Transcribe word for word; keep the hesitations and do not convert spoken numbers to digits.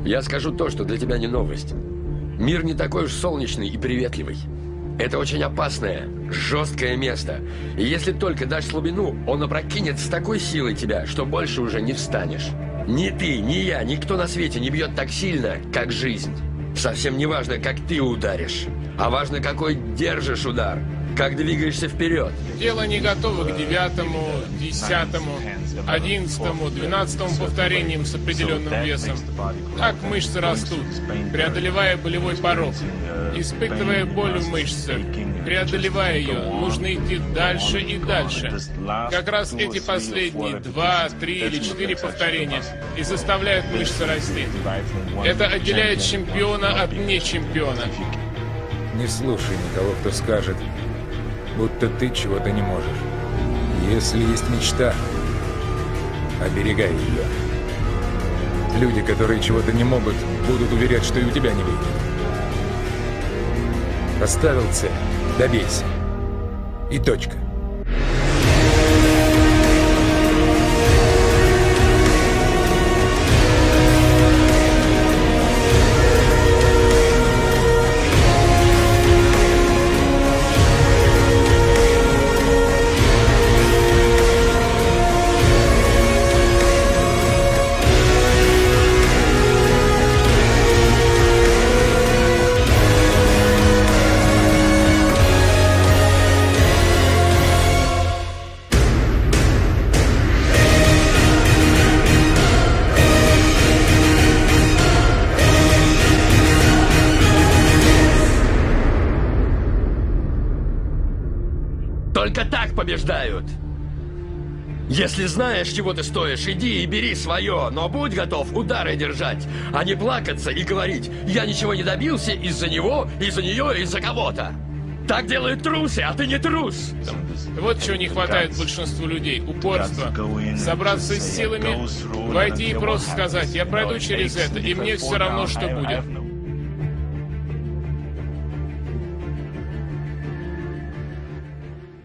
Я скажу то, что для тебя не новость. Мир не такой уж солнечный и приветливый. Это очень опасное, жесткое место. И если только дашь слабину, он опрокинет с такой силой тебя, что больше уже не встанешь. Ни ты, ни я, никто на свете не бьет так сильно, как жизнь. Совсем не важно, как ты ударишь, а важно, какой держишь удар, как двигаешься вперед. Тело не готово к девятому, десятому, одиннадцатому, двенадцатому повторениям с определенным весом. Так мышцы растут, преодолевая болевой порог, испытывая боль в мышцах. Преодолевая ее, нужно идти дальше и дальше. Как раз эти последние два, три или четыре повторения и заставляют мышцы расти. Это отделяет чемпиона от нечемпиона. Не слушай никого, кто скажет, будто ты чего-то не можешь. Если есть мечта, оберегай ее. Люди, которые чего-то не могут, будут уверять, что и у тебя не выйдет. Поставил цель, добейся. И точка. Только так побеждают. Если знаешь, чего ты стоишь, иди и бери свое, но будь готов удары держать, а не плакаться и говорить: я ничего не добился из-за него, из-за нее, из-за кого-то. Так делают трусы, а ты не трус. Вот чего не хватает большинству людей. Упорство. Собраться с силами, войти и просто сказать: я пройду через это, и мне все равно, что будет.